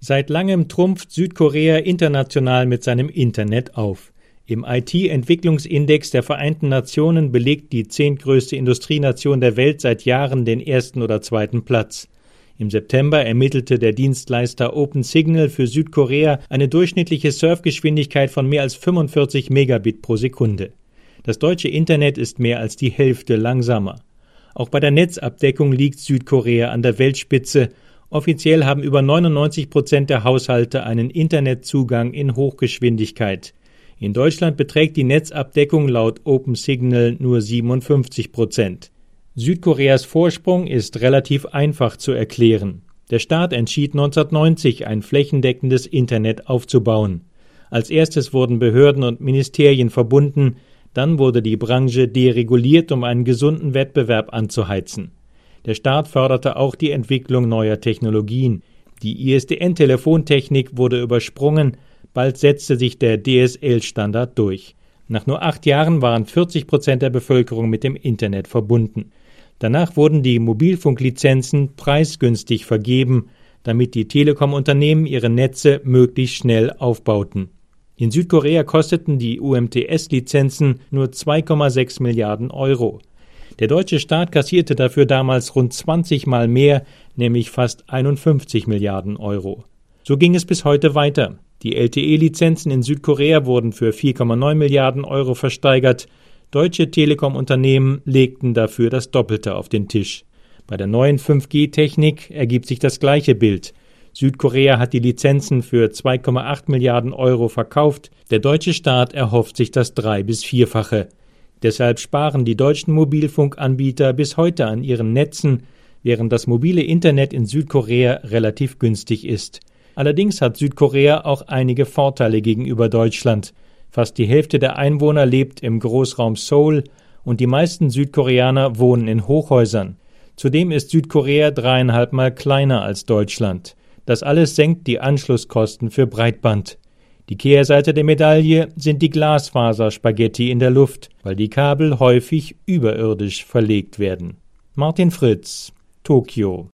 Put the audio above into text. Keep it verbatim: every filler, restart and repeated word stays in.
Seit langem trumpft Südkorea international mit seinem Internet auf. Im I T-Entwicklungsindex der Vereinten Nationen belegt die zehntgrößte Industrienation der Welt seit Jahren den ersten oder zweiten Platz. Im September ermittelte der Dienstleister OpenSignal für Südkorea eine durchschnittliche Surfgeschwindigkeit von mehr als fünfundvierzig Megabit pro Sekunde. Das deutsche Internet ist mehr als die Hälfte langsamer. Auch bei der Netzabdeckung liegt Südkorea an der Weltspitze. Offiziell haben über neunundneunzig Prozent der Haushalte einen Internetzugang in Hochgeschwindigkeit. In Deutschland beträgt die Netzabdeckung laut OpenSignal nur siebenundfünfzig Prozent. Südkoreas Vorsprung ist relativ einfach zu erklären. Der Staat entschied neunzehnhundertneunzig, ein flächendeckendes Internet aufzubauen. Als erstes wurden Behörden und Ministerien verbunden, dann wurde die Branche dereguliert, um einen gesunden Wettbewerb anzuheizen. Der Staat förderte auch die Entwicklung neuer Technologien. Die I S D N-Telefontechnik wurde übersprungen, bald setzte sich der D S L-Standard durch. Nach nur acht Jahren waren vierzig Prozent der Bevölkerung mit dem Internet verbunden. Danach wurden die Mobilfunklizenzen preisgünstig vergeben, damit die Telekom-Unternehmen ihre Netze möglichst schnell aufbauten. In Südkorea kosteten die U M T S-Lizenzen nur zwei Komma sechs Milliarden Euro. Der deutsche Staat kassierte dafür damals rund zwanzig Mal mehr, nämlich fast einundfünfzig Milliarden Euro. So ging es bis heute weiter. Die L T E-Lizenzen in Südkorea wurden für vier Komma neun Milliarden Euro versteigert. Deutsche Telekom-Unternehmen legten dafür das Doppelte auf den Tisch. Bei der neuen fünf G Technik ergibt sich das gleiche Bild. Südkorea hat die Lizenzen für zwei Komma acht Milliarden Euro verkauft. Der deutsche Staat erhofft sich das drei- bis vierfache. Deshalb sparen die deutschen Mobilfunkanbieter bis heute an ihren Netzen, während das mobile Internet in Südkorea relativ günstig ist. Allerdings hat Südkorea auch einige Vorteile gegenüber Deutschland. Fast die Hälfte der Einwohner lebt im Großraum Seoul und die meisten Südkoreaner wohnen in Hochhäusern. Zudem ist Südkorea dreieinhalb Mal kleiner als Deutschland. Das alles senkt die Anschlusskosten für Breitband. Die Kehrseite der Medaille sind die Glasfaserspaghetti in der Luft, weil die Kabel häufig überirdisch verlegt werden. Martin Fritz, Tokio.